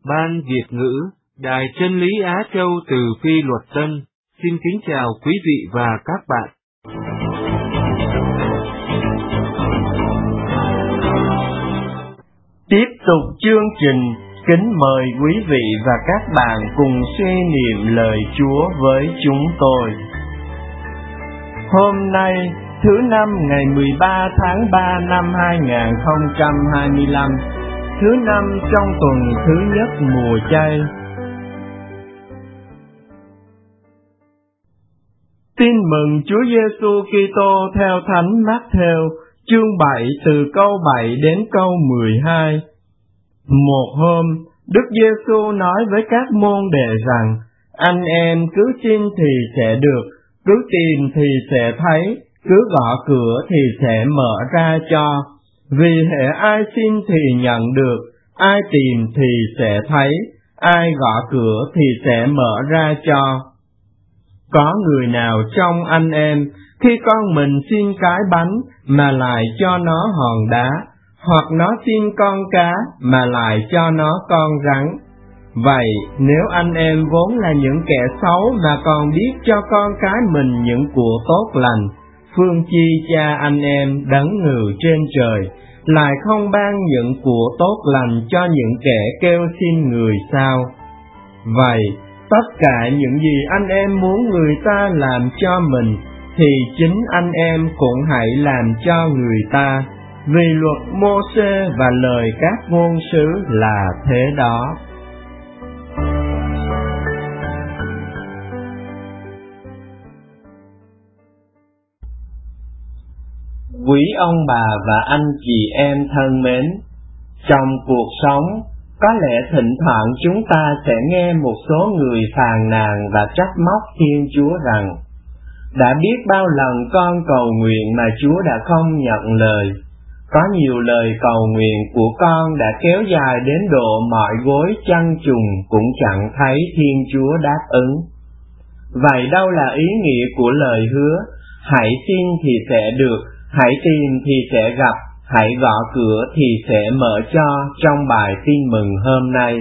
Ban Việt ngữ, Đài Chân lý Á Châu từ Phi Luật Tân, xin kính chào quý vị và các bạn. Tiếp tục chương trình, kính mời quý vị và các bạn cùng suy niệm lời Chúa với chúng tôi. Hôm nay, thứ năm ngày 13 tháng 3 năm 2025, thứ năm trong tuần thứ nhất mùa chay. Tin mừng Chúa Giêsu Kitô theo Thánh Mát-thêu, chương 7 từ câu 7 đến câu 12. Một hôm, Đức Giêsu nói với các môn đệ rằng: anh em cứ xin thì sẽ được, cứ tìm thì sẽ thấy, cứ gõ cửa thì sẽ mở ra cho. Vì hễ ai xin thì nhận được, ai tìm thì sẽ thấy, ai gõ cửa thì sẽ mở ra cho. Có người nào trong anh em, khi con mình xin cái bánh mà lại cho nó hòn đá, hoặc nó xin con cá mà lại cho nó con rắn? Vậy nếu anh em vốn là những kẻ xấu mà còn biết cho con cái mình những của tốt lành, phương chi Cha anh em đấng ngự trên trời lại không ban những của tốt lành cho những kẻ kêu xin người sao? Vậy tất cả những gì anh em muốn người ta làm cho mình, thì chính anh em cũng hãy làm cho người ta, vì luật Mô-sê và lời các ngôn sứ là thế đó. Quý ông bà và anh chị em thân mến, trong cuộc sống, có lẽ thỉnh thoảng chúng ta sẽ nghe một số người phàn nàn và trách móc Thiên Chúa rằng: đã biết bao lần con cầu nguyện mà Chúa đã không nhận lời. Có nhiều lời cầu nguyện của con đã kéo dài đến độ mỏi gối chăn trùng cũng chẳng thấy Thiên Chúa đáp ứng. Vậy đâu là ý nghĩa của lời hứa: hãy xin thì sẽ được, hãy tìm thì sẽ gặp, hãy gõ cửa thì sẽ mở cho trong bài tin mừng hôm nay?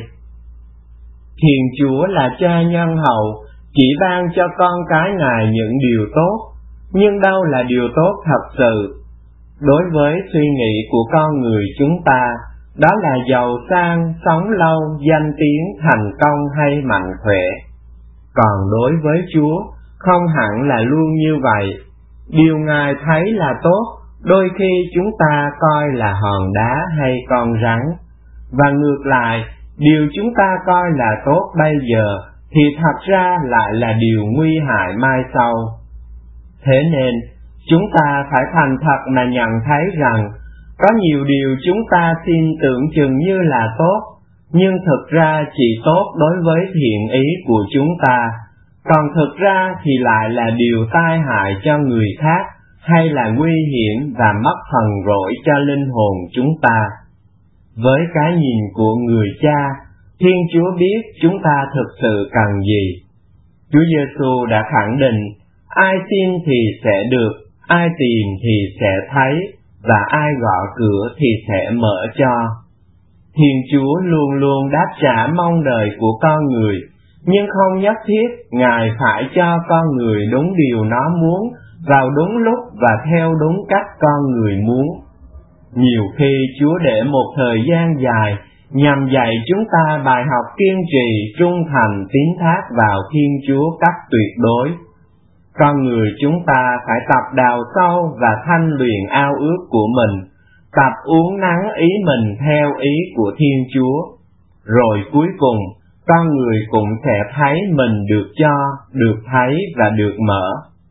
Thiên Chúa là Cha nhân hậu, chỉ ban cho con cái Ngài những điều tốt, nhưng đâu là điều tốt thật sự? Đối với suy nghĩ của con người chúng ta, đó là giàu sang, sống lâu, danh tiếng, thành công hay mạnh khỏe. Còn đối với Chúa, không hẳn là luôn như vậy. Điều Ngài thấy là tốt, đôi khi chúng ta coi là hòn đá hay con rắn. Và ngược lại, điều chúng ta coi là tốt bây giờ, thì thật ra lại là điều nguy hại mai sau. Thế nên, chúng ta phải thành thật mà nhận thấy rằng, có nhiều điều chúng ta xin tưởng chừng như là tốt, nhưng thực ra chỉ tốt đối với thiện ý của chúng ta, còn thực ra thì lại là điều tai hại cho người khác, hay là nguy hiểm và mất phần rỗi cho linh hồn chúng ta. Với cái nhìn của người Cha, Thiên Chúa biết chúng ta thực sự cần gì. Chúa Giêsu đã khẳng định: ai xin thì sẽ được, ai tìm thì sẽ thấy, và ai gõ cửa thì sẽ mở cho. Thiên Chúa luôn luôn đáp trả mong đợi của con người, nhưng không nhất thiết Ngài phải cho con người đúng điều nó muốn, vào đúng lúc và theo đúng cách con người muốn. Nhiều khi Chúa để một thời gian dài nhằm dạy chúng ta bài học kiên trì, trung thành, tín thác vào Thiên Chúa cách tuyệt đối. Con người chúng ta phải tập đào sâu và thanh luyện ao ước của mình, tập uốn nắn ý mình theo ý của Thiên Chúa. Rồi cuối cùng, con người cũng sẽ thấy mình được cho, được thấy và được mở.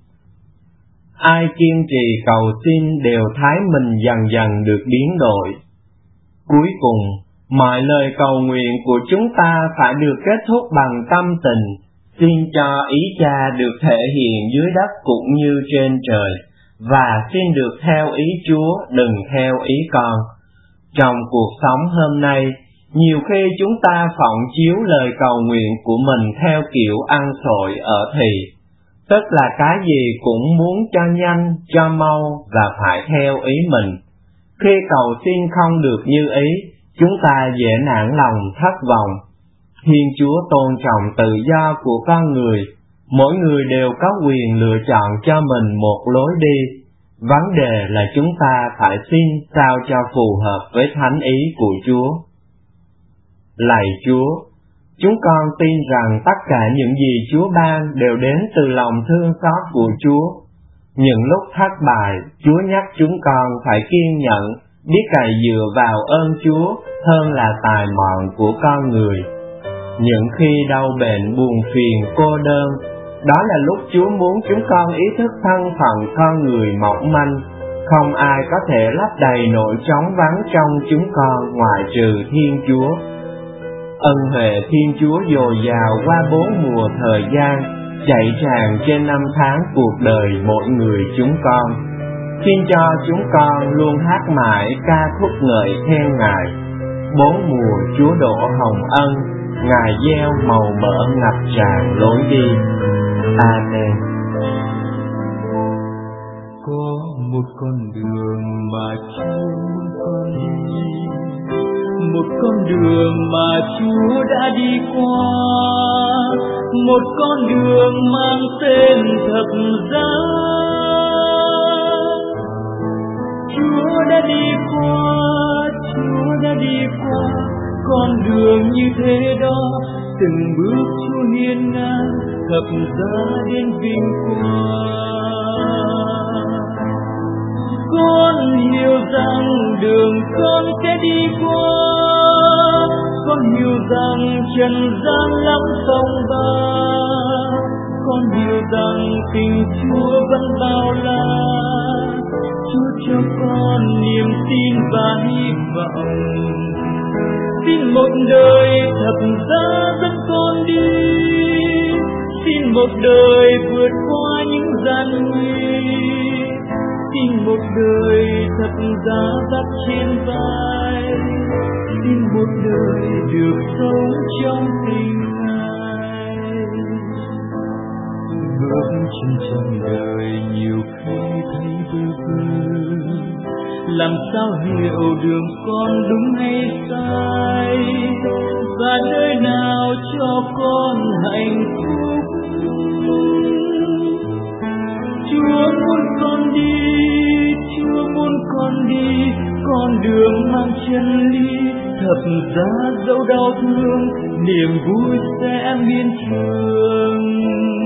Ai kiên trì cầu xin đều thấy mình dần dần được biến đổi. Cuối cùng, mọi lời cầu nguyện của chúng ta phải được kết thúc bằng tâm tình, xin cho ý Cha được thể hiện dưới đất cũng như trên trời, và xin được theo ý Chúa, đừng theo ý con. Trong cuộc sống hôm nay, nhiều khi chúng ta phọng chiếu lời cầu nguyện của mình theo kiểu ăn xội ở thì, tức là cái gì cũng muốn cho nhanh, cho mau và phải theo ý mình. Khi cầu xin không được như ý, chúng ta dễ nản lòng, thất vọng, Thiên Chúa tôn trọng tự do của con người, mỗi người đều có quyền lựa chọn cho mình một lối đi. Vấn đề là chúng ta phải xin sao cho phù hợp với thánh ý của Chúa. Lạy Chúa, chúng con tin rằng tất cả những gì Chúa ban đều đến từ lòng thương xót của Chúa. Những lúc thất bại, Chúa nhắc chúng con phải kiên nhẫn, biết cậy dựa vào ơn Chúa hơn là tài mọn của con người. Những khi đau bệnh, buồn phiền, cô đơn, đó là lúc Chúa muốn chúng con ý thức thân phận con người mỏng manh. Không ai có thể lấp đầy nỗi trống vắng trong chúng con ngoại trừ Thiên Chúa. Ân huệ Thiên Chúa dồi dào qua 4 mùa thời gian, chạy tràn trên 5 tháng cuộc đời mỗi người chúng con. Xin cho chúng con luôn hát mãi ca khúc ngợi khen Ngài. 4 mùa Chúa đổ hồng ân, Ngài gieo màu mỡ ngập tràn lối đi. Amen. Có một con đường mà Chúa muốn con đi, một con đường mà Chúa đã đi qua, một con đường mang tên thập giá. Chúa đã đi qua, Chúa đã đi qua con đường như thế đó, từng bước Chúa hiên ngang thập giá đến vinh quang. Con hiểu rằng đường con sẽ đi qua, con hiểu rằng trần gian lắm phong ba, con hiểu rằng tình Chúa vẫn bao la. Chúa cho con niềm tin và hy vọng, xin một đời thập giá dẫn con đi, xin một đời vượt qua những gian nguy, xin một đời thập giá vác trên vai, xin một đời được sống trong tình Ngài. Bước chân trong đời nhiều khi thấy bơ vơ, làm sao hiểu đường con đúng hay sai, và nơi nào cho con hạnh phúc. Chúa muốn con đi, Chúa muốn con đi con đường mang chân lý, thập giá dẫu đau thương, niềm vui sẽ miên trường.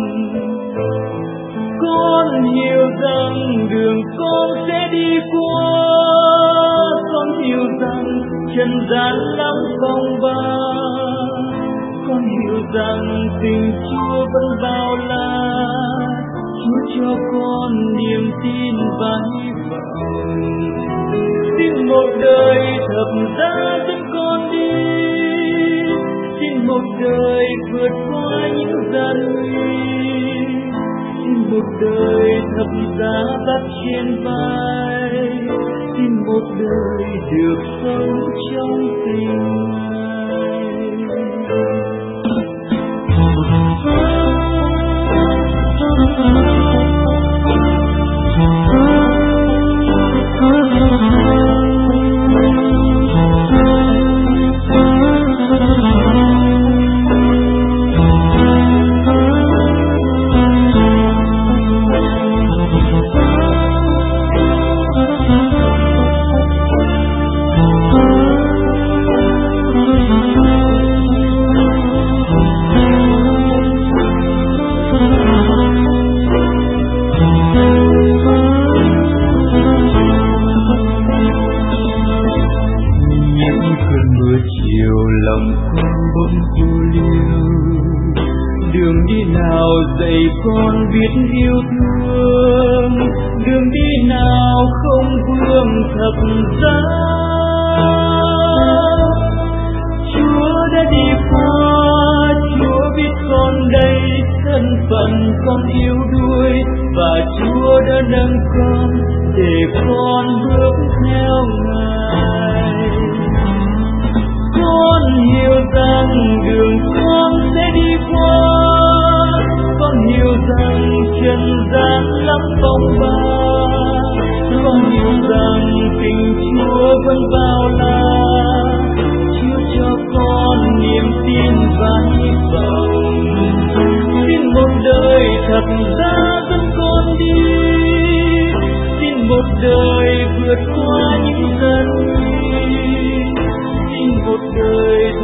Con hiểu rằng đường con sẽ đi qua, con hiểu rằng trần gian lắm phong ba, con hiểu rằng tình Chúa vẫn bao la. Chúa cho con niềm tin và hy vọng, xin một đời thập giá dẫn con đi, xin một đời vượt qua những gian nguy, xin một đời thập giá vác trên vai, xin một đời được sống trong tình dạy con biết yêu thương, đường đi nào không vương thập giá. Chúa đã đi qua, Chúa biết con đây thân phận con yếu đuối, và Chúa đã nâng con để con bước theo Ngài. Con hiểu rằng đường con sẽ đi qua, con hiểu rằng trần gian lắm phong ba, con hiểu rằng tình Chúa vẫn bao la. Chúa cho con niềm tin và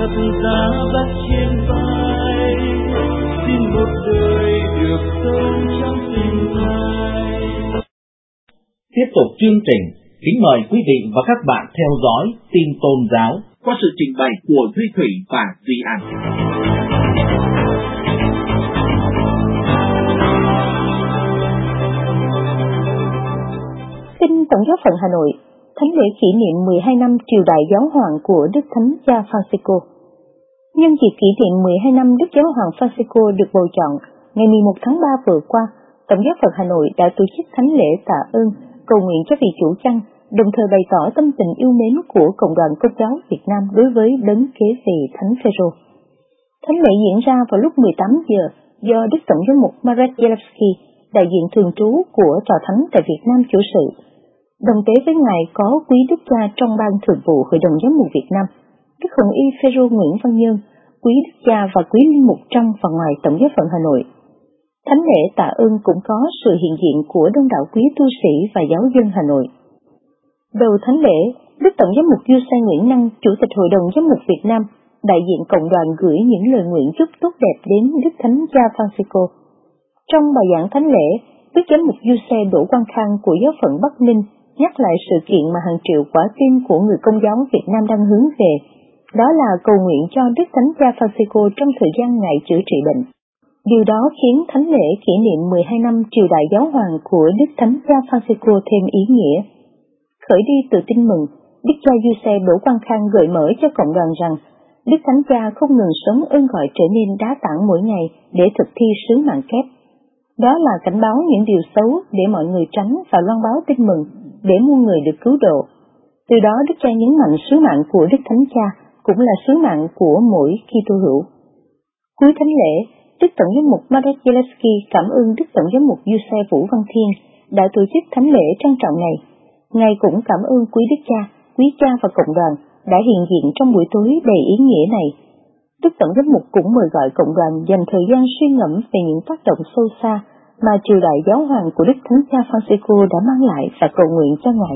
được giá bắt trên vai, xin một đời được sống trong tình thai. Tiếp tục chương trình, kính mời quý vị và các bạn theo dõi tin tôn giáo qua sự trình bày của Duy Thủy và Duy An. Tin Tổng giáo phận Hà Nội, thánh lễ kỷ niệm 12 năm triều đại giáo hoàng của Đức Thánh Cha Francisco. Nhân dịp kỷ niệm 12 năm Đức Giáo hoàng Francisco được bầu chọn, ngày 11 tháng 3 vừa qua, Tổng giáo phận Hà Nội đã tổ chức thánh lễ tạ ơn, cầu nguyện cho vị chủ chăn, đồng thời bày tỏ tâm tình yêu mến của cộng đoàn Công giáo Việt Nam đối với đấng kế vị Thánh Phêrô. Thánh lễ diễn ra vào lúc 18 giờ do Đức Tổng giám mục Marek Zalewski, đại diện thường trú của Tòa Thánh tại Việt Nam chủ sự. Đồng tế với Ngài có quý Đức Cha trong ban thường vụ Hội đồng Giám mục Việt Nam, Đức Hồng Y Phêrô Nguyễn Văn Nhân, quý Đức Cha và quý linh mục trong và ngoài Tổng giáo phận Hà Nội. Thánh lễ tạ ơn cũng có sự hiện diện của đông đảo quý tu sĩ và giáo dân Hà Nội. Đầu thánh lễ, Đức Tổng giám mục Giuse Nguyễn Năng, Chủ tịch Hội đồng Giám mục Việt Nam, đại diện cộng đoàn gửi những lời nguyện chúc tốt đẹp đến Đức Thánh Cha Francisco. Trong bài giảng thánh lễ, Đức Giám mục Giuse Đỗ Quang Khang của giáo phận Bắc Ninh nhắc lại sự kiện mà hàng triệu quả tim của người Công giáo Việt Nam đang hướng về, đó là cầu nguyện cho Đức Thánh Cha Francisco trong thời gian Ngài chữa trị bệnh. Điều đó khiến thánh lễ kỷ niệm 12 năm triều đại giáo hoàng của Đức Thánh Cha Francisco thêm ý nghĩa. Khởi đi từ tin mừng, Đức cha Giuse Đỗ Quang Khang gợi mở cho cộng đoàn rằng Đức Thánh Cha không ngừng sống ơn gọi trở nên đá tảng mỗi ngày để thực thi sứ mạng kép. Đó là cảnh báo những điều xấu để mọi người tránh và loan báo tin mừng để muôn người được cứu độ. Từ đó Đức cha nhấn mạnh sứ mạng của Đức Thánh Cha cũng là sứ mạng của mỗi Kitô hữu. Cuối thánh lễ, Đức Tổng giám mục Marek Zalewski cảm ơn Đức Tổng giám mục Giuse Vũ Văn Thiên đã tổ chức thánh lễ trang trọng này. Ngài cũng cảm ơn quý cha và cộng đoàn đã hiện diện trong buổi tối đầy ý nghĩa này. Đức Tổng giám mục cũng mời gọi cộng đoàn dành thời gian suy ngẫm về những tác động sâu xa mà triều đại giáo hoàng của Đức Thánh Cha Francisco đã mang lại và cầu nguyện cho Ngài.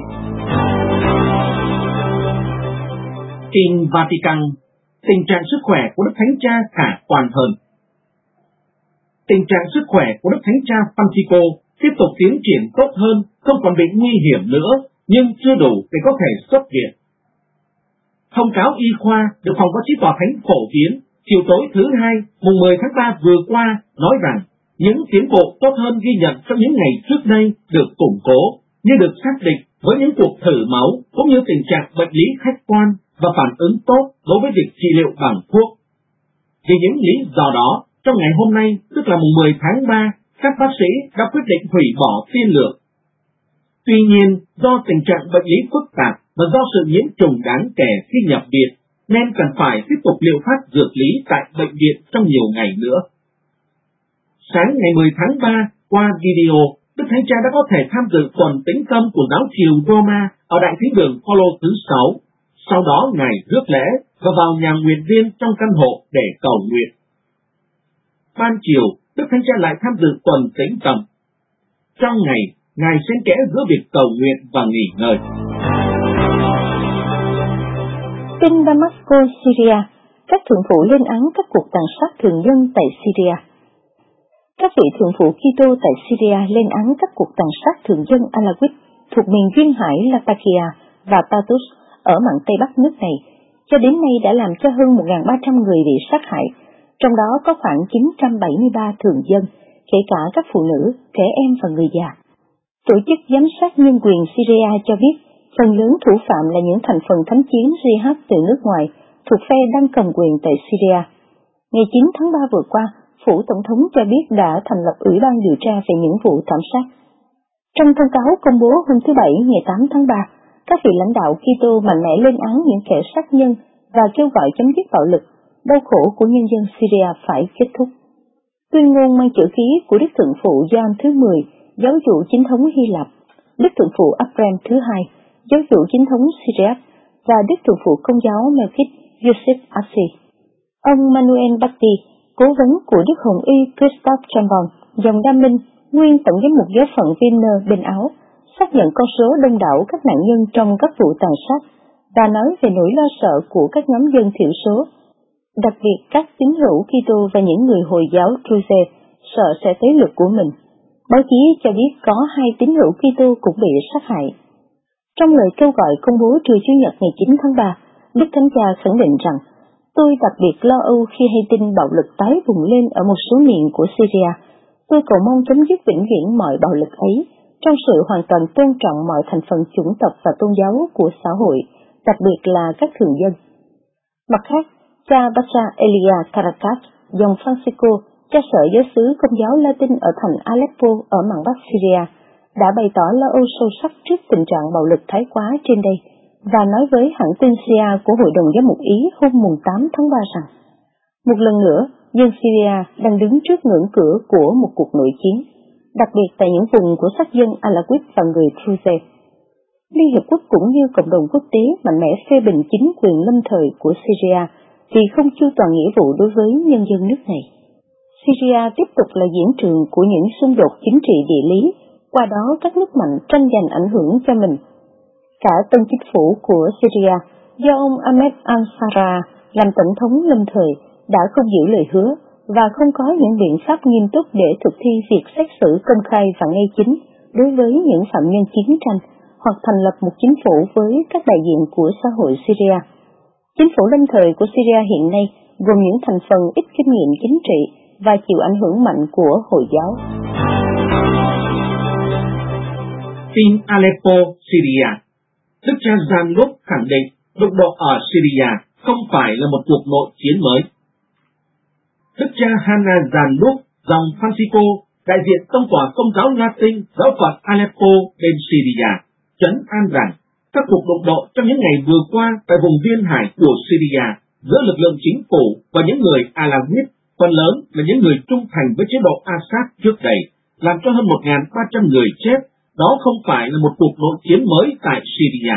Tin Vatican, tình trạng sức khỏe của Đức Thánh Cha khả quan hơn. Tình trạng sức khỏe của Đức Thánh Cha Francisco tiếp tục tiến triển tốt hơn, không còn bị nguy hiểm nữa, nhưng chưa đủ để có thể xuất viện. Thông cáo y khoa được Phòng Báo chí Tòa Thánh phổ biến chiều tối thứ Hai, mùng 10 tháng 3 vừa qua nói rằng những tiến bộ tốt hơn ghi nhận trong những ngày trước đây được củng cố, như được xác định với những cuộc thử máu cũng như tình trạng bệnh lý khách quan và phản ứng tốt đối với việc trị liệu bằng thuốc. Vì những lý do đó, trong ngày hôm nay, tức là mùng 10 tháng 3, các bác sĩ đã quyết định hủy bỏ tiên lượng. Tuy nhiên, do tình trạng bệnh lý phức tạp và do sự nhiễm trùng đáng kể khi nhập viện, nên cần phải tiếp tục liệu pháp dược lý tại bệnh viện trong nhiều ngày nữa. Sáng ngày 10 tháng 3, qua video, Đức Thánh Cha đã có thể tham dự tuần tĩnh tâm của giáo triều Roma ở Đại Thánh đường Phaolô thứ 6. Sau đó Ngài rước lễ và vào nhà nguyện viên trong căn hộ để cầu nguyện. Ban chiều, Đức Thánh Cha lại tham dự tuần tĩnh tâm. Trong ngày, Ngài xen kẽ giữa việc cầu nguyện và nghỉ ngơi. Tin Damascus, Syria, các thượng phụ lên án các cuộc tàn sát thường dân tại Syria. Các vị thượng phụ Kitô tại Syria lên án các cuộc tàn sát thường dân Alawit thuộc miền duyên hải Latakia và Tartus ở mạn Tây Bắc nước này, cho đến nay đã làm cho hơn 1.300 người bị sát hại, trong đó có khoảng 973 thường dân, kể cả các phụ nữ, trẻ em và người già. Tổ chức giám sát nhân quyền Syria cho biết, phần lớn thủ phạm là những thành phần thánh chiến jihad từ nước ngoài, thuộc phe đang cầm quyền tại Syria. Ngày 9 tháng 3 vừa qua, Phủ Tổng thống cho biết đã thành lập Ủy ban điều tra về những vụ thảm sát. Trong thông cáo công bố hôm thứ Bảy ngày 8 tháng 3, các vị lãnh đạo Kitô mạnh mẽ lên án những kẻ sát nhân và kêu gọi chấm dứt bạo lực, đau khổ của nhân dân Syria phải kết thúc. Tuyên ngôn mang chữ ký của Đức Thượng phụ Gioan thứ 10, giáo chủ chính thống Hy Lạp, Đức Thượng phụ Abraham thứ 2, giáo chủ chính thống Syria và Đức Thượng phụ Công giáo Melkit Yosef Assi. Ông Manuel Batti, cố vấn của Đức Hồng Y Christophe Chambon, dòng Đa Minh, nguyên tổng giám mục giáo phận Vilna bên Áo, xác nhận con số đông đảo các nạn nhân trong các vụ tàn sát và nói về nỗi lo sợ của các nhóm dân thiểu số. đặc biệt các tín hữu Kitô và những người Hồi giáo Druze sợ sẽ tới lượt của mình. Báo chí cho biết có 2 tín hữu Kitô cũng bị sát hại. Trong lời kêu gọi công bố trưa Chủ nhật ngày 9 tháng 3, Đức Thánh Cha khẳng định rằng, tôi đặc biệt lo âu khi hay tin bạo lực tái bùng lên ở một số miền của Syria. Tôi cầu mong chấm dứt vĩnh viễn mọi bạo lực ấy, trong sự hoàn toàn tôn trọng mọi thành phần chủng tộc và tôn giáo của xã hội, đặc biệt là các thường dân. Mặt khác, cha Pastor Elia Karakat, dòng Francisco, cha sở giáo xứ Công giáo Latin ở thành Aleppo ở mạn Bắc Syria, đã bày tỏ lo âu sâu sắc trước tình trạng bạo lực thái quá trên đây và nói với hãng tin SIA của Hội đồng Giám mục Ý hôm mùng 8 tháng 3 rằng, một lần nữa, dân Syria đang đứng trước ngưỡng cửa của một cuộc nội chiến, đặc biệt tại những vùng của sắc dân Alawite và người Druze. Liên Hiệp Quốc cũng như cộng đồng quốc tế mạnh mẽ phê bình chính quyền lâm thời của Syria vì không chu toàn nghĩa vụ đối với nhân dân nước này. Syria tiếp tục là diễn trường của những xung đột chính trị địa lý, qua đó các nước mạnh tranh giành ảnh hưởng cho mình. Cả tân chính phủ của Syria do ông Ahmed al-Sarraj làm tổng thống lâm thời đã không giữ lời hứa và không có những biện pháp nghiêm túc để thực thi việc xét xử công khai và ngay chính đối với những phạm nhân chiến tranh hoặc thành lập một chính phủ với các đại diện của xã hội Syria. Chính phủ lâm thời của Syria hiện nay gồm những thành phần ít kinh nghiệm chính trị và chịu ảnh hưởng mạnh của Hồi giáo. Tin Aleppo, Syria. Đức cha Jan-Luc khẳng định đụng độ ở Syria không phải là một cuộc nội chiến mới. Đức cha Hannah Jan-Luc, dòng Francisco, đại diện tông tòa Công giáo Latin giáo phận Aleppo bên Syria, trấn an rằng các cuộc đụng độ trong những ngày vừa qua tại vùng duyên hải của Syria giữa lực lượng chính phủ và những người Alawite, phần lớn là những người trung thành với chế độ Assad trước đây, làm cho hơn 1.300 người chết. Đó không phải là một cuộc nội chiến mới tại Syria.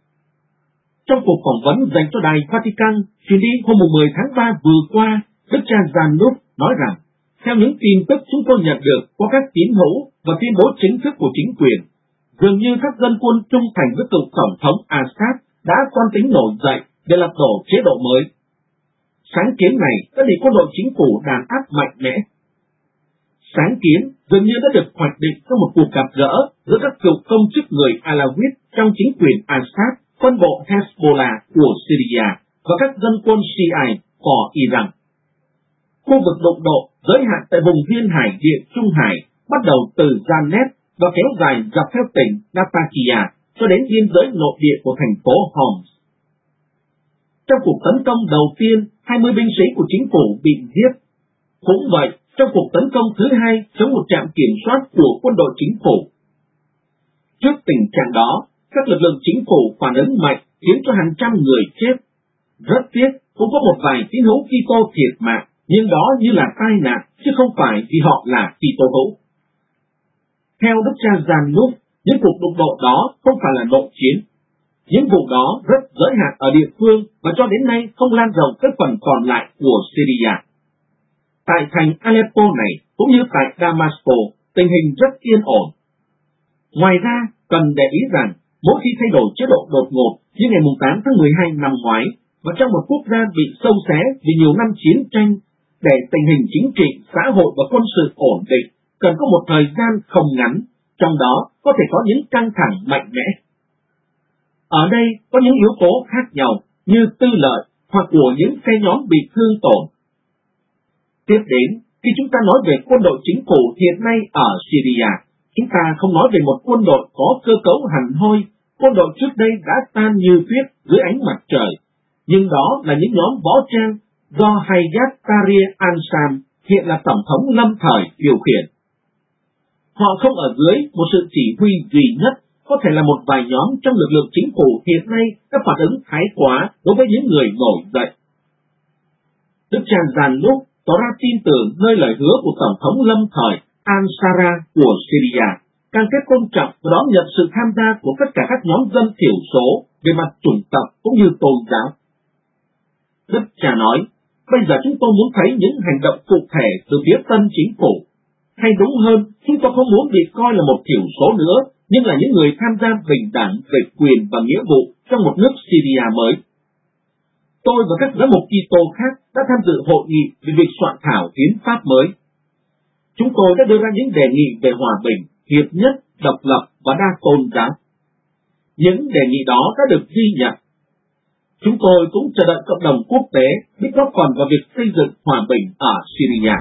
Trong cuộc phỏng vấn dành cho đài Vatican truyền đi hôm 10 tháng 3 vừa qua, Đức cha Jan-Luc nói rằng, theo những tin tức chúng tôi nhận được qua các tín hữu và tuyên bố chính thức của chính quyền, dường như các dân quân trung thành với cựu tổng thống Assad đã toan tính nổi dậy để lật đổ chế độ mới. Sáng kiến này đã bị quân đội chính phủ đàn áp mạnh mẽ. Sáng kiến dường như đã được hoạch định trong một cuộc gặp gỡ giữa các cựu công chức người Alawite trong chính quyền Assad, quân bộ Hezbollah của Syria và các dân quân Shiite của Iran. Khu vực đụng độ giới hạn tại vùng duyên hải Địa Trung Hải bắt đầu từ Janet và kéo dài dọc theo tỉnh Latakia cho đến biên giới nội địa của thành phố Homs. Trong cuộc tấn công đầu tiên, 20 binh sĩ của chính phủ bị giết. Cũng vậy, trong cuộc tấn công thứ hai chống một trạm kiểm soát của quân đội chính phủ. Trước tình trạng đó, các lực lượng chính phủ phản ứng mạnh khiến cho hàng trăm người chết. Rất tiếc, cũng có một vài tín hữu Kitô thiệt mạng, nhưng đó như là tai nạn, chứ không phải vì họ là Kitô hữu. Theo Đức cha Jan-Luc, những cuộc đụng độ đó không phải là nội chiến. Những vụ đó rất giới hạn ở địa phương và cho đến nay không lan rộng các phần còn lại của Syria. Tại thành Aleppo này, cũng như tại Damascus, tình hình rất yên ổn. Ngoài ra, cần để ý rằng, mỗi khi thay đổi chế độ đột ngột như ngày 8 tháng 12 năm ngoái, và trong một quốc gia bị xâu xé vì nhiều năm chiến tranh, để tình hình chính trị, xã hội và quân sự ổn định, cần có một thời gian không ngắn, trong đó có thể có những căng thẳng mạnh mẽ. Ở đây có những yếu tố khác nhau như tư lợi hoặc của những phe nhóm bị thương tổn. Tiếp đến, khi chúng ta nói về quân đội chính phủ hiện nay ở Syria, chúng ta không nói về một quân đội có cơ cấu hẳn hoi, quân đội trước đây đã tan như tuyết dưới ánh mặt trời, nhưng đó là những nhóm võ trang do Hayat Tahrir al-Sham, hiện là tổng thống lâm thời, điều khiển. Họ không ở dưới một sự chỉ huy duy nhất, có thể là một vài nhóm trong lực lượng chính phủ hiện nay đã phản ứng thái quá đối với những người nổi dậy. Đức cha Jan-Luc tỏ ra tin tưởng nơi lời hứa của Tổng thống lâm thời al-Sarraj của Syria, cam kết tôn trọng và đón nhận sự tham gia của tất cả các nhóm dân thiểu số về mặt chủng tộc cũng như tôn giáo. Đức cha nói, bây giờ chúng tôi muốn thấy những hành động cụ thể từ phía tân chính phủ. Hay đúng hơn, chúng tôi không muốn bị coi là một thiểu số nữa, nhưng là những người tham gia bình đẳng về quyền và nghĩa vụ trong một nước Syria mới. tôi và các giám mục Kitô khác đã tham dự hội nghị về việc soạn thảo hiến pháp mới. Chúng tôi đã đưa ra những đề nghị về hòa bình, hiệp nhất, độc lập và đa tôn giáo. Những đề nghị đó đã được ghi nhận. Chúng tôi cũng chờ đợi cộng đồng quốc tế biết góp phần vào việc xây dựng hòa bình ở Syria.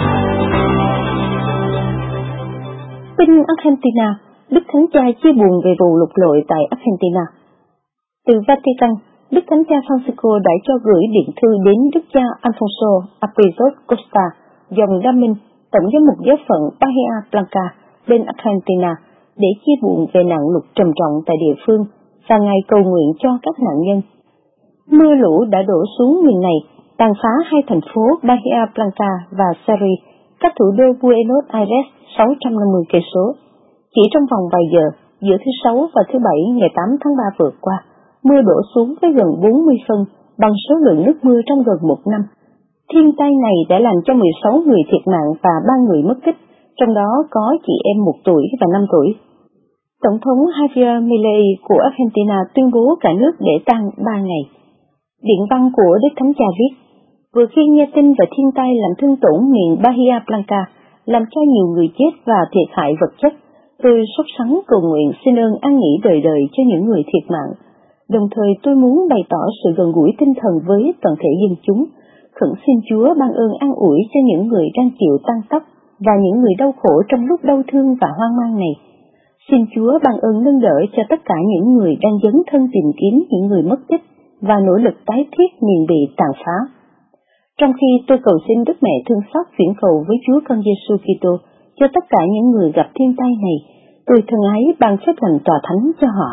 Tin Argentina, Đức Thánh Cha chia buồn về vụ lụt lội tại Argentina. Từ Vatican, Đức Thánh Cha Francisco đã cho gửi điện thư đến Đức cha Alfonso Aprizos Costa, dòng Đa Minh, tổng giám mục giáo phận Bahia Blanca bên Argentina, để chia buồn về nạn lụt trầm trọng tại địa phương và ngài cầu nguyện cho các nạn nhân. Mưa lũ đã đổ xuống miền này, tàn phá hai thành phố Bahia Blanca và Sari, cách thủ đô Buenos Aires 650 cây số. Chỉ trong vòng vài giờ, giữa thứ Sáu và thứ Bảy ngày 8 tháng 3 vừa qua, mưa đổ xuống với gần 40 phân, bằng số lượng nước mưa trong gần một năm. Thiên tai này đã làm cho 16 người thiệt mạng và 3 người mất tích, trong đó có chị em 1 tuổi và 5 tuổi. Tổng thống Javier Milei của Argentina tuyên bố cả nước để tang 3 ngày. Điện văn của Đức Thánh Cha viết: vừa khi nghe tin về thiên tai làm thương tổn miền Bahia Blanca, làm cho nhiều người chết và thiệt hại vật chất, tôi sốt sắng cầu nguyện xin ơn an nghỉ đời đời cho những người thiệt mạng. Đồng thời tôi muốn bày tỏ sự gần gũi tinh thần với toàn thể dân chúng, khẩn xin Chúa ban ơn an ủi cho những người đang chịu tăng tốc và những người đau khổ trong lúc đau thương và hoang mang này. Xin Chúa ban ơn nâng đỡ cho tất cả những người đang dấn thân tìm kiếm những người mất tích và nỗ lực tái thiết miền bị tàn phá. Trong khi tôi cầu xin Đức Mẹ thương xót chuyển cầu với Chúa Con Giêsu Kitô cho tất cả những người gặp thiên tai này, tôi thân ái ban phép lành tòa thánh cho họ.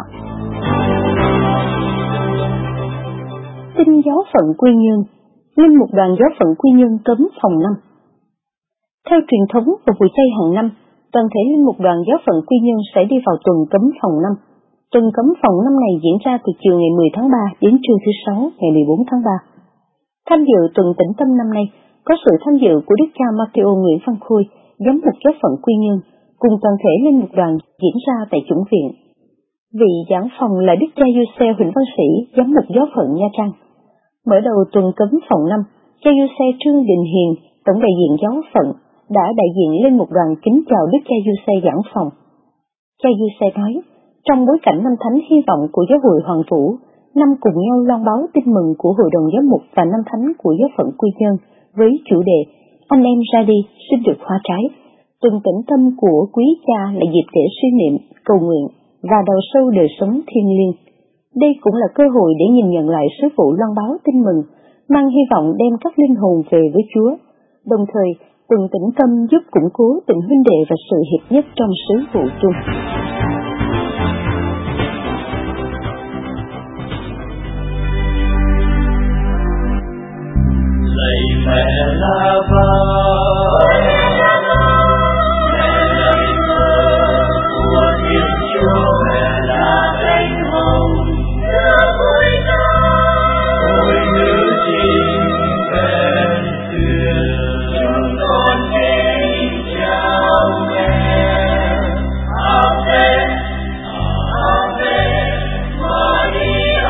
Tin giáo phận Quy Nhơn, linh mục đoàn giáo phận Quy Nhơn cấm phòng 5. Theo truyền thống vào vụ chay hàng năm, toàn thể linh mục đoàn giáo phận Quy Nhơn sẽ đi vào tuần cấm phòng 5. Tuần cấm phòng năm này diễn ra từ chiều ngày 10 tháng 3 đến trưa thứ Sáu ngày 14 tháng 3. Tham dự tuần tĩnh tâm năm nay có sự tham dự của Đức cha Mateo Nguyễn Văn Khôi, giám mục giáo phận Quy Nhơn, cùng toàn thể linh mục đoàn diễn ra tại chủng viện. Vị giảng phòng là Đức cha Giuse Huỳnh Văn Sĩ, giám mục giáo phận Nha Trang. Mở đầu tuần cấm phòng 5, cha Giuse Trương Đình Hiền, tổng đại diện giáo phận, đã đại diện linh mục đoàn kính chào Đức cha Giuse giảng phòng. Cha Giuse nói: trong bối cảnh năm thánh hy vọng của giáo hội Hoàng Vũ, năm cùng nhau loan báo tin mừng của hội đồng giám mục và năm thánh của giáo phận Quy Nhơn với chủ đề Anh em ra đi xin được hoa trái, tuần tĩnh tâm của quý cha là dịp để suy niệm, cầu nguyện và đào sâu đời sống thiêng liêng. Đây cũng là cơ hội để nhìn nhận lại sứ vụ loan báo tin mừng, mang hy vọng đem các linh hồn về với Chúa. Đồng thời, tuần tĩnh tâm giúp củng cố tình huynh đệ và sự hiệp nhất trong sứ vụ chung. Lạy mẹ là vợ, mẹ là bình thơ của Thiên Chúa, mẹ là thánh hồng, ôi nữ trinh khen thuyền, chúng con kính chào mẹ. Amen, Amen, Maria.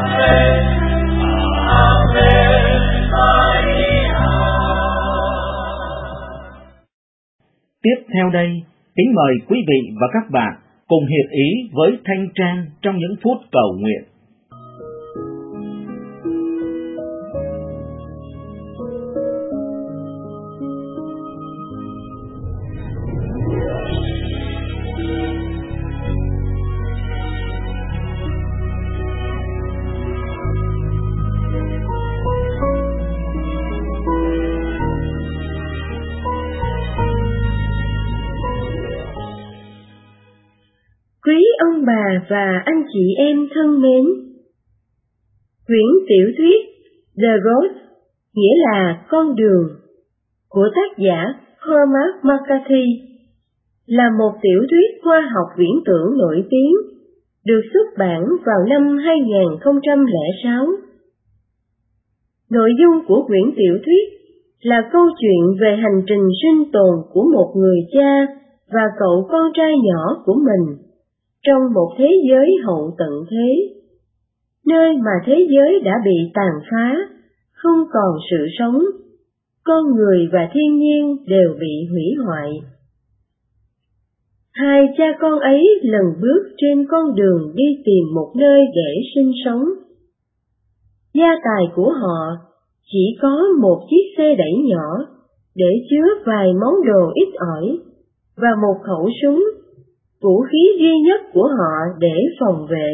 Tiếp theo đây, kính mời quý vị và các bạn cùng hiệp ý với Thanh Trang trong những phút cầu nguyện. Quý ông bà và anh chị em thân mến, quyển tiểu thuyết The Road, nghĩa là Con Đường, của tác giả Cormac McCarthy, là một tiểu thuyết khoa học viễn tưởng nổi tiếng, được xuất bản vào năm 2006. Nội dung của quyển tiểu thuyết là câu chuyện về hành trình sinh tồn của một người cha và cậu con trai nhỏ của mình trong một thế giới hậu tận thế, nơi mà thế giới đã bị tàn phá, không còn sự sống, con người và thiên nhiên đều bị hủy hoại. Hai cha con ấy lần bước trên con đường đi tìm một nơi để sinh sống. Gia tài của họ chỉ có một chiếc xe đẩy nhỏ để chứa vài món đồ ít ỏi và một khẩu súng, vũ khí duy nhất của họ để phòng vệ.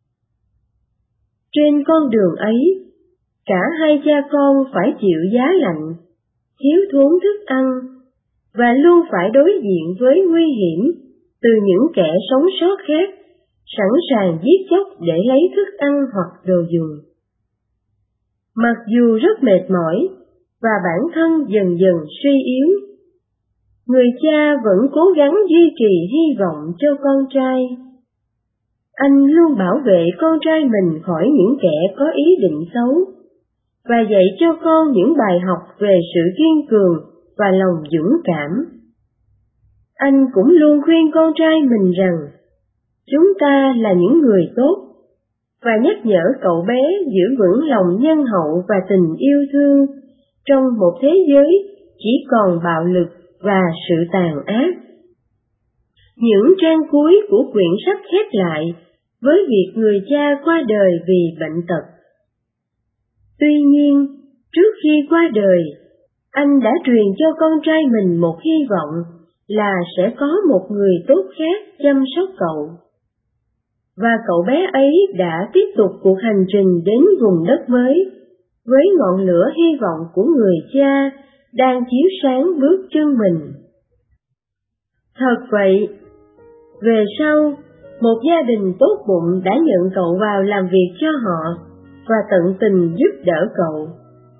Trên con đường ấy, cả hai cha con phải chịu giá lạnh, thiếu thốn thức ăn, và luôn phải đối diện với nguy hiểm từ những kẻ sống sót khác, sẵn sàng giết chóc để lấy thức ăn hoặc đồ dùng. Mặc dù rất mệt mỏi và bản thân dần dần suy yếu, người cha vẫn cố gắng duy trì hy vọng cho con trai. Anh luôn bảo vệ con trai mình khỏi những kẻ có ý định xấu, và dạy cho con những bài học về sự kiên cường và lòng dũng cảm. Anh cũng luôn khuyên con trai mình rằng, chúng ta là những người tốt, và nhắc nhở cậu bé giữ vững lòng nhân hậu và tình yêu thương trong một thế giới chỉ còn bạo lực và sự tàn ác. Những trang cuối của quyển sách khép lại với việc người cha qua đời vì bệnh tật. Tuy nhiên, trước khi qua đời, anh đã truyền cho con trai mình một hy vọng là sẽ có một người tốt khác chăm sóc cậu. Và cậu bé ấy đã tiếp tục cuộc hành trình đến vùng đất mới, với ngọn lửa hy vọng của người cha đang chiếu sáng bước chân mình. Thật vậy, về sau, một gia đình tốt bụng đã nhận cậu vào làm việc cho họ và tận tình giúp đỡ cậu.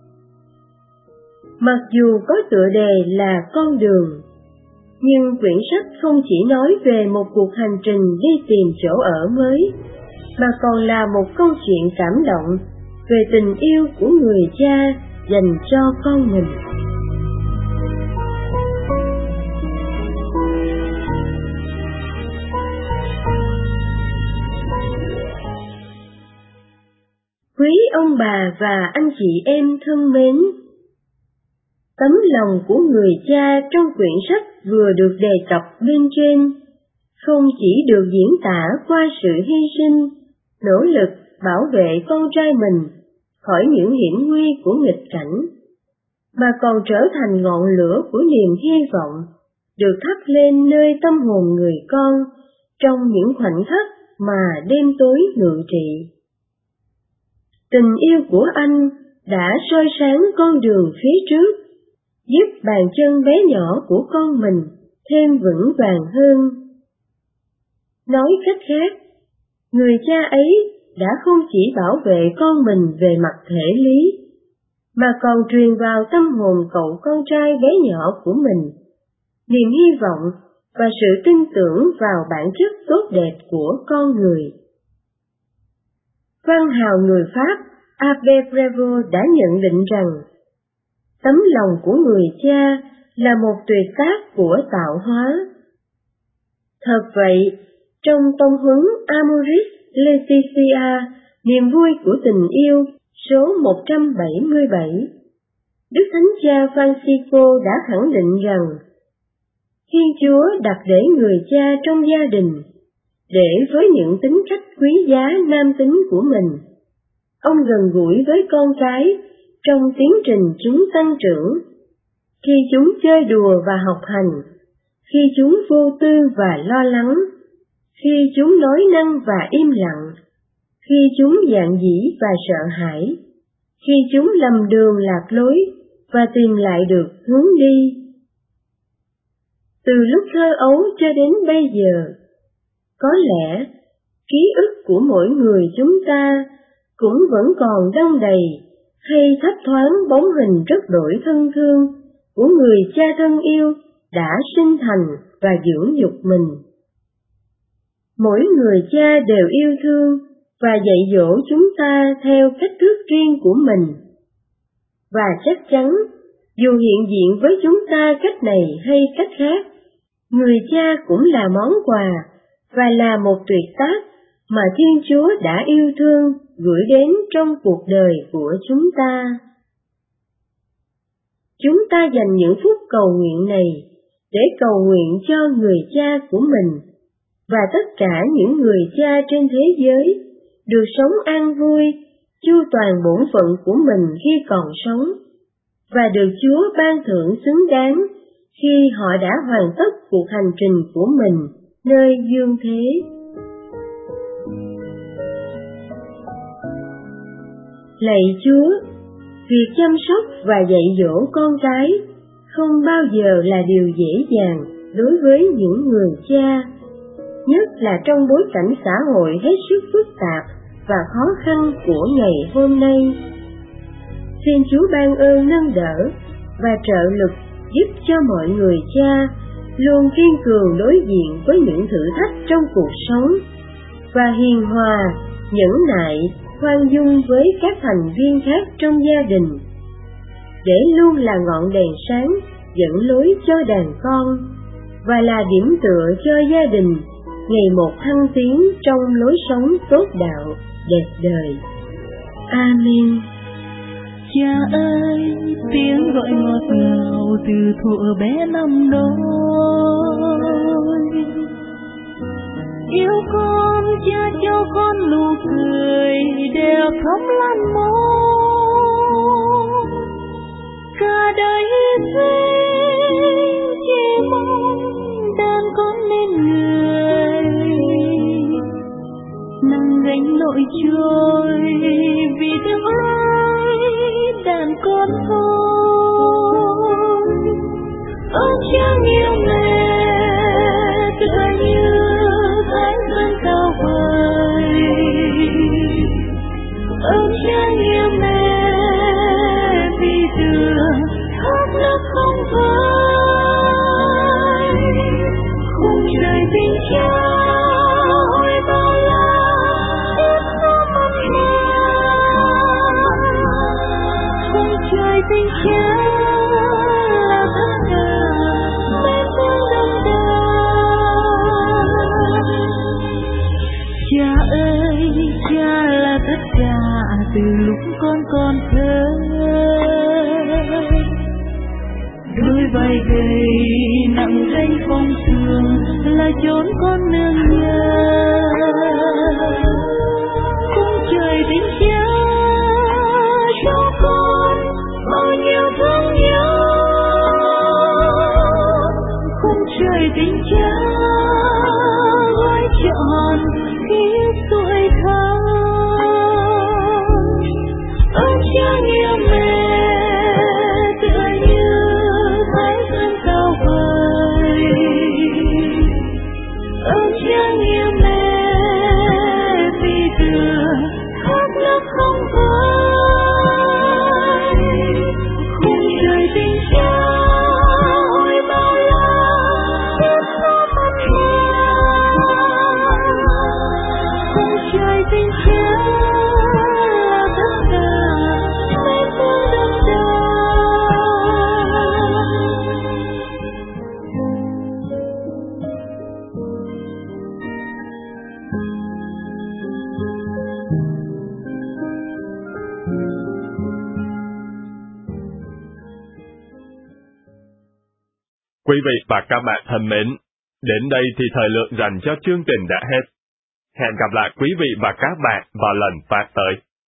Mặc dù có tựa đề là Con Đường, nhưng quyển sách không chỉ nói về một cuộc hành trình đi tìm chỗ ở mới, mà còn là một câu chuyện cảm động về tình yêu của người cha dành cho con mình. Quý ông bà và anh chị em thân mến, tấm lòng của người cha trong quyển sách vừa được đề cập bên trên không chỉ được diễn tả qua sự hy sinh, nỗ lực bảo vệ con trai mình khỏi những hiểm nguy của nghịch cảnh, mà còn trở thành ngọn lửa của niềm hy vọng được thắp lên nơi tâm hồn người con trong những khoảnh khắc mà đêm tối ngự trị. Tình yêu của anh đã soi sáng con đường phía trước, giúp bàn chân bé nhỏ của con mình thêm vững vàng hơn. Nói cách khác, người cha ấy đã không chỉ bảo vệ con mình về mặt thể lý, mà còn truyền vào tâm hồn cậu con trai bé nhỏ của mình niềm hy vọng và sự tin tưởng vào bản chất tốt đẹp của con người. Văn hào người Pháp Albert Prévost đã nhận định rằng tấm lòng của người cha là một tuyệt tác của tạo hóa. Thật vậy, trong tông huấn Amoris Laetitia Niềm vui của tình yêu số 177. Đức Thánh Cha Francisco đã khẳng định rằng Thiên Chúa đặt để người cha trong gia đình, để với những tính cách quý giá nam tính của mình, ông gần gũi với con cái trong tiến trình chúng tăng trưởng, khi chúng chơi đùa và học hành, khi chúng vô tư và lo lắng, khi chúng nói năng và im lặng, khi chúng dạn dĩ và sợ hãi, khi chúng lầm đường lạc lối và tìm lại được hướng đi. Từ lúc thơ ấu cho đến bây giờ, có lẽ ký ức của mỗi người chúng ta cũng vẫn còn đong đầy hay thấp thoáng bóng hình rất đổi thân thương của người cha thân yêu đã sinh thành và dưỡng dục mình. Mỗi người cha đều yêu thương và dạy dỗ chúng ta theo cách thức riêng của mình. Và chắc chắn, dù hiện diện với chúng ta cách này hay cách khác, người cha cũng là món quà và là một tuyệt tác mà Thiên Chúa đã yêu thương gửi đến trong cuộc đời của chúng ta. Chúng ta dành những phút cầu nguyện này để cầu nguyện cho người cha của mình và tất cả những người cha trên thế giới được sống an vui, chu toàn bổn phận của mình khi còn sống, và được Chúa ban thưởng xứng đáng khi họ đã hoàn tất cuộc hành trình của mình nơi dương thế. Lạy Chúa, việc chăm sóc và dạy dỗ con cái không bao giờ là điều dễ dàng đối với những người cha, nhất là trong bối cảnh xã hội hết sức phức tạp và khó khăn của ngày hôm nay. Xin Chúa ban ơn nâng đỡ và trợ lực giúp cho mọi người cha luôn kiên cường đối diện với những thử thách trong cuộc sống và hiền hòa, nhẫn nại, khoan dung với các thành viên khác trong gia đình, để luôn là ngọn đèn sáng dẫn lối cho đàn con và là điểm tựa cho gia đình ngày một thăng tiến trong lối sống tốt đạo đẹp đời. Amen. Cha ơi, tiếng gọi ngọt ngào từ thuở bé năm đó, yêu con, cha cho con nụ cười đẹp thắm lan môi. Cả đời sinh chỉ mong đàn con nên người, nâng gánh nỗi trôi vì thương ơi đàn con thôi. Ơn cha yêu mẹ tựa như thái dương cao vời, ơn cha yêu mẹ vì đường khóc nước không vơi. Khung trời tình cha ôi bao la tiếp gió mắt hè, khung trời tình cha là tất cả mến thương đậm đà. Cha ơi, cha là tất cả từ lúc con còn thơ, đôi vai gầy nặng gánh phong sương là chốn con nương nhớ. Khung trời tình cha cho con bao nhiêu thương nhớ, khung trời tình cha gói trọn khi tuổi thơ. Ơn cha yêu mẹ tựa như thái dương cao vời, ơn cha yêu mẹ vì đường khóc nước không vơi. Khung trời tình cha ôi bao la tiếp gió mắt hè, khung Quý vị và các bạn thân mến, đến đây thì thời lượng dành cho chương trình đã hết. Hẹn gặp lại quý vị và các bạn vào lần phát tới.